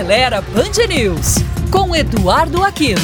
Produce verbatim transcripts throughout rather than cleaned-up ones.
Acelera Band News, com Eduardo Aquino.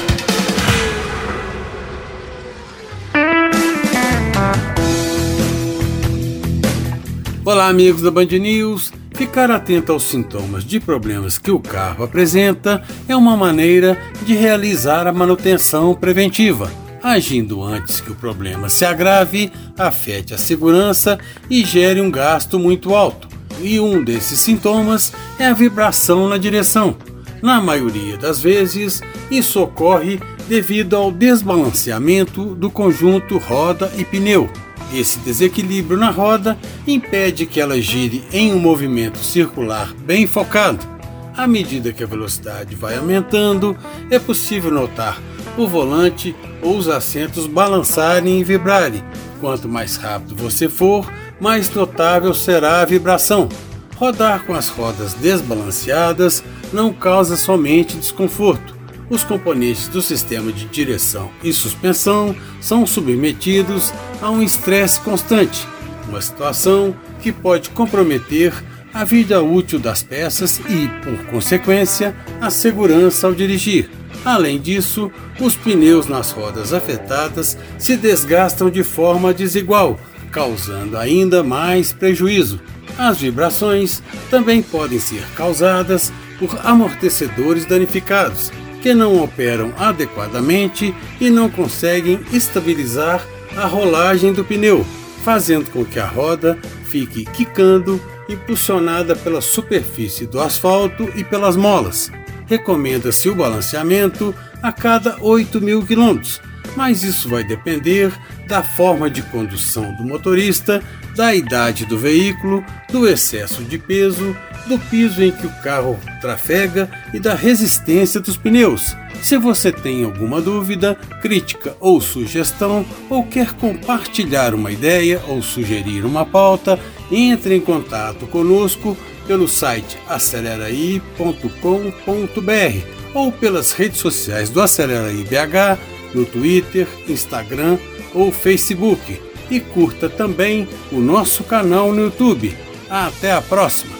Olá, amigos da Band News. Ficar atento aos sintomas de problemas que o carro apresenta é uma maneira de realizar a manutenção preventiva, agindo antes que o problema se agrave, afete a segurança e gere um gasto muito alto. E um desses sintomas é a vibração na direção. Na maioria das vezes, isso ocorre devido ao desbalanceamento do conjunto roda e pneu. Esse desequilíbrio na roda impede que ela gire em um movimento circular bem focado. À medida que a velocidade vai aumentando, é possível notar o volante ou os assentos balançarem e vibrarem. Quanto mais rápido você for, mais notável será a vibração. Rodar com as rodas desbalanceadas não causa somente desconforto. Os componentes do sistema de direção e suspensão são submetidos a um estresse constante, uma situação que pode comprometer a vida útil das peças e, por consequência, a segurança ao dirigir. Além disso, os pneus nas rodas afetadas se desgastam de forma desigual, causando ainda mais prejuízo. As vibrações também podem ser causadas por amortecedores danificados, que não operam adequadamente e não conseguem estabilizar a rolagem do pneu, fazendo com que a roda fique quicando, impulsionada pela superfície do asfalto e pelas molas. Recomenda-se o balanceamento a cada oito mil quilômetros, mas isso vai depender da forma de condução do motorista, da idade do veículo, do excesso de peso, do piso em que o carro trafega e da resistência dos pneus. Se você tem alguma dúvida, crítica ou sugestão, ou quer compartilhar uma ideia ou sugerir uma pauta, entre em contato conosco pelo site aceleraí ponto com ponto br ou pelas redes sociais do Aceleraí B H, no Twitter, Instagram ou Facebook. E curta também o nosso canal no YouTube. Até a próxima!